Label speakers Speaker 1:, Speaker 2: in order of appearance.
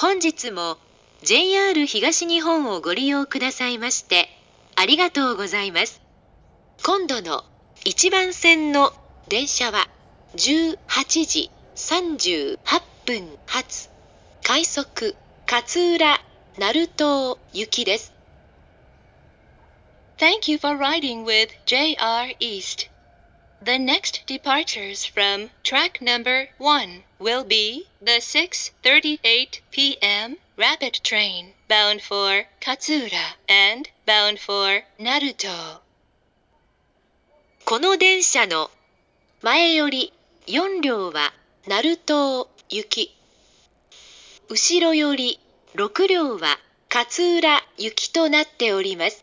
Speaker 1: 本日も JR 東日本をご利用くださいましてありがとうございます。今度の1番線の電車は18時38分発快速勝浦鳴門行きです。
Speaker 2: Thank you for riding with JR East. The next departures from track number 1 will be the 6:38 p.m. rapid train bound for Katsura and bound for Naruto.
Speaker 1: この電車の前より4両は鳴門行き、後ろより6両は勝浦行きとなっております。